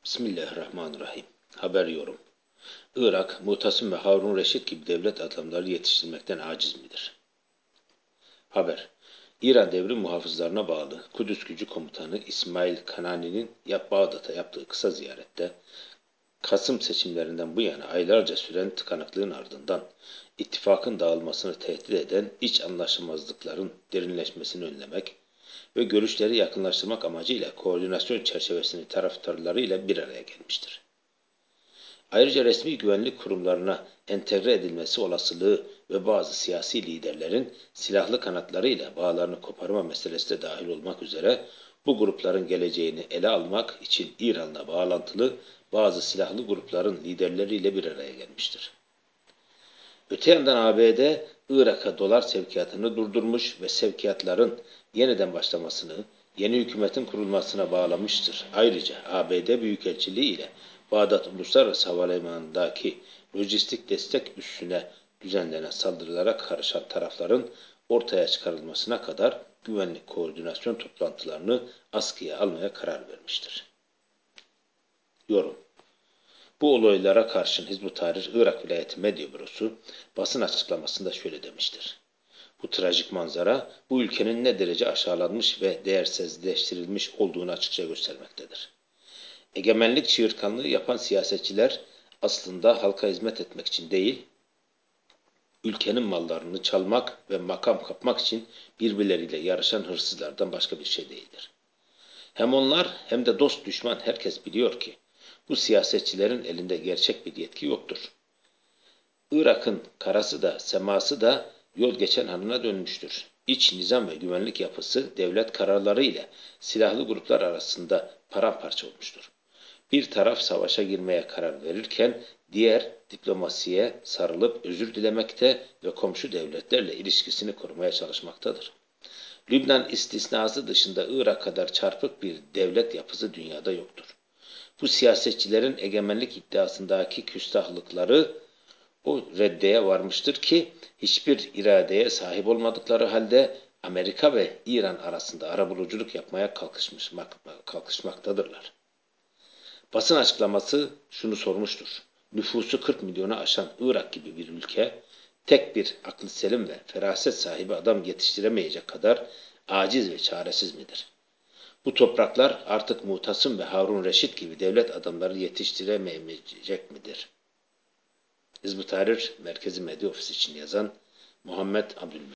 Bismillahirrahmanirrahim. Haber yorum. Irak, Mu'tasim ve Harun Reşit gibi devlet adamları yetiştirmekten aciz midir? Haber. İran Devrim Muhafızlarına bağlı Kudüs Gücü Komutanı İsmail Kanani'nin Bağdat'a yaptığı kısa ziyarette, Kasım seçimlerinden bu yana aylarca süren tıkanıklığın ardından ittifakın dağılmasını tehdit eden iç anlaşmazlıkların derinleşmesini önlemek ve görüşleri yakınlaştırmak amacıyla koordinasyon çerçevesini taraftarlarıyla bir araya gelmiştir. Ayrıca resmi güvenlik kurumlarına entegre edilmesi olasılığı ve bazı siyasi liderlerin silahlı kanatlarıyla bağlarını koparma meselesi de dahil olmak üzere bu grupların geleceğini ele almak için İran'la bağlantılı bazı silahlı grupların liderleriyle bir araya gelmiştir. Öte yandan ABD, Irak'a dolar sevkiyatını durdurmuş ve sevkiyatların yeniden başlamasını, yeni hükümetin kurulmasına bağlamıştır. Ayrıca ABD Büyükelçiliği ile Bağdat Uluslararası Havalimanı'ndaki lojistik destek üssüne düzenlenen saldırılara karışan tarafların ortaya çıkarılmasına kadar güvenlik koordinasyon toplantılarını askıya almaya karar vermiştir. Yorum. Bu olaylara karşın Hizb-ut Tahrir Irak Vilayeti Medya Bürosu basın açıklamasında şöyle demiştir. Bu trajik manzara bu ülkenin ne derece aşağılanmış ve değersizleştirilmiş olduğunu açıkça göstermektedir. Egemenlik çığırtkanlığı yapan siyasetçiler aslında halka hizmet etmek için değil, ülkenin mallarını çalmak ve makam kapmak için birbirleriyle yarışan hırsızlardan başka bir şey değildir. Hem onlar hem de dost düşman herkes biliyor ki bu siyasetçilerin elinde gerçek bir yetki yoktur. Irak'ın karası da seması da yol geçen hanına dönmüştür. İç nizam ve güvenlik yapısı devlet kararları ile silahlı gruplar arasında paramparça olmuştur. Bir taraf savaşa girmeye karar verirken diğer diplomasiye sarılıp özür dilemekte ve komşu devletlerle ilişkisini korumaya çalışmaktadır. Lübnan istisnası dışında Irak kadar çarpık bir devlet yapısı dünyada yoktur. Bu siyasetçilerin egemenlik iddiasındaki küstahlıkları o reddeye varmıştır ki hiçbir iradeye sahip olmadıkları halde Amerika ve İran arasında arabuluculuk yapmaya kalkışmaktadırlar. Basın açıklaması şunu sormuştur. Nüfusu 40 milyonu aşan Irak gibi bir ülke, tek bir aklı selim ve feraset sahibi adam yetiştiremeyecek kadar aciz ve çaresiz midir? Bu topraklar artık Mu'tasim ve Harun Reşit gibi devlet adamları yetiştiremeyecek midir? Hizb-ut Tahrir Merkezi Medya Ofisi için yazan Muhammed Abdülmecid.